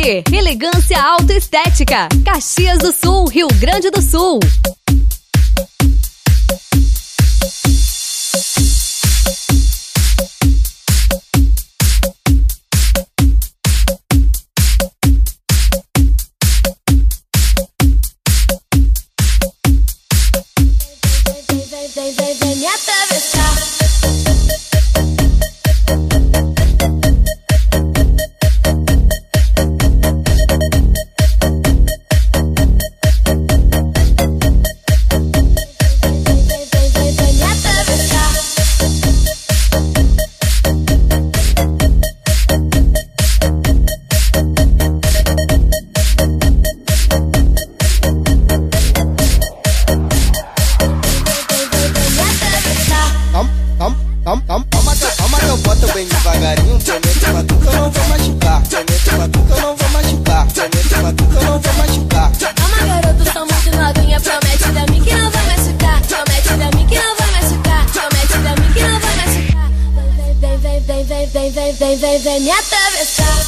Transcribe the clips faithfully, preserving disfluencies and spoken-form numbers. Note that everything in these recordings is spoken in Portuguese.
Arte, elegância autoestética, Caxias do Sul, Rio Grande do Sul. Vem, vem, vem me atravessar. Calma que eu boto bem devagarinho. Prometo pra tu que eu não vou machucar. Prometo pra tu que eu não vou machucar. Prometo pra tu que eu não vou machucar. Calma, garoto, sou muito novinha. Promete pra mim que não vai machucar. Promete pra mim que não vai machucar. Promete pra mim que não vai machucar. Vem, vem, vem, vem, vem, vem, vem, vem, vem me atravessar.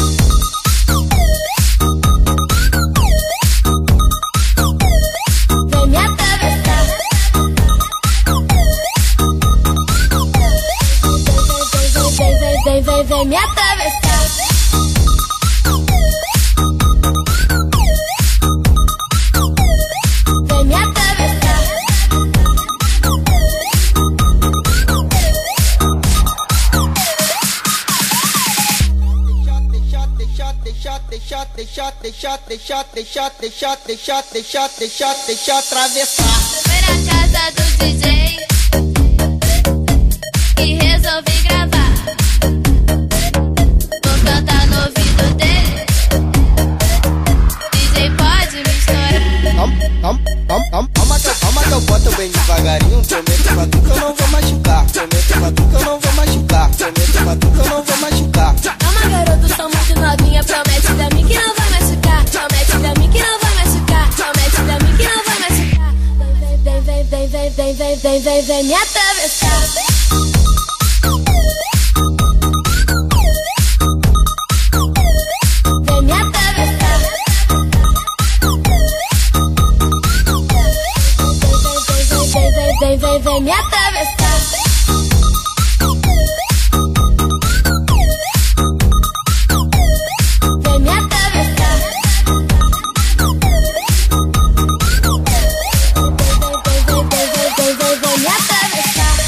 Vem me atravessar. Vem, vem, vem me atravessar. Vem me atravessar. Deixa, deixa, deixa, deixa, deixa, deixa, deixa, deixa, deixa, deixa, deixa atravessar. Fui na casa do D J e resolvi gravar. Vou cantar no ouvido dele. D J pode me estourar. Calma, calma, calma, calma, calma que eu boto bem devagarinho. Prometo pra tu que eu não vou machucar. Prometo pra tu que eu não vou machucar. Prometo pra tu que eu não vou machucar. Calma, garoto, sou muito novinha. Promete pra mim que não vai machucar. Promete pra mim que não vai machucar. Promete pra mim que não vai machucar. Vem, vem, vem, vem, vem, vem, vem, vem, vem me atravessar. Vem me atravessar. Vem, vem, vem, vem, vem me atravessar. Vem me atravessar. Vem, vem, vem, vem, vem, vem me atravessar.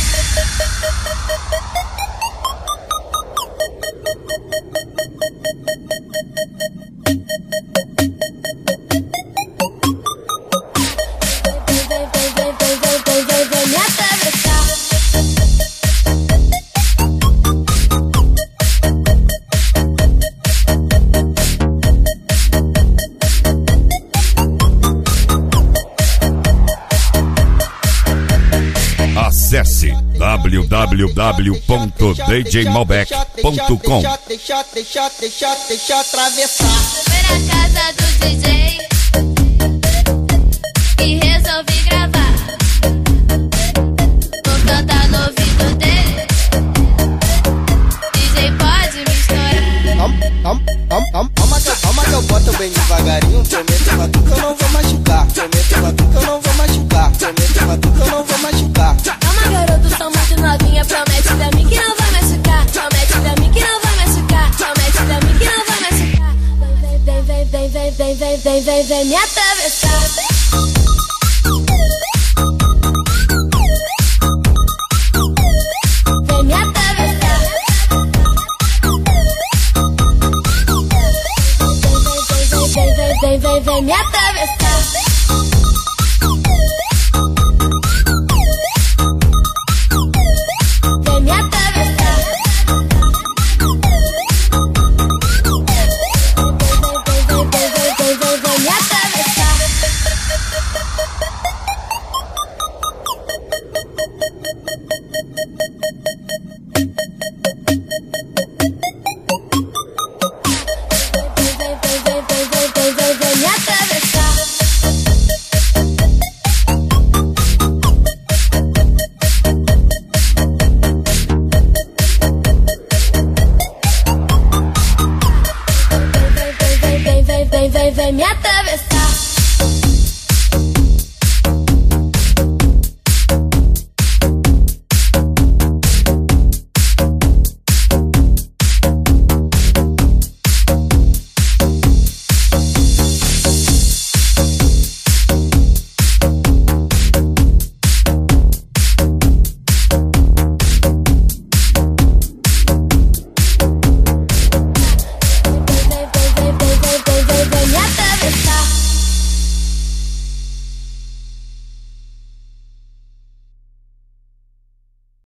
Vem, vem, vem, vem, vem, vem, vem, vem me atravessar. Acesse w w w ponto d j malbec ponto com. Deixa, deixa, deixa, deixa atravessar. Fui na casa do D J e resolvi gravar. Vou cantar no ouvido dele. D J pode me estourar. Calma, calma, calma, calma, calma que eu boto bem devagarinho. Prometo pra tu que eu não vou machucar. Prometo pra tu que eu não vou machucar. Prometo pra tu que eu não vou machucar. Calma, garoto, sou muito novinha. Promete pra mim que não vai machucar. Promete pra mim que não vai machucar. Promete pra mim que não vai machucar. Vem, vem, vem, vem, vem, vem, vem, vem, vem me atravessar. Vem me atravessar. Vem, vem, vem, vem, vem me atravessar. Vem me atravessar. Vem, vem, vem, vem, vem, vem me atravessar.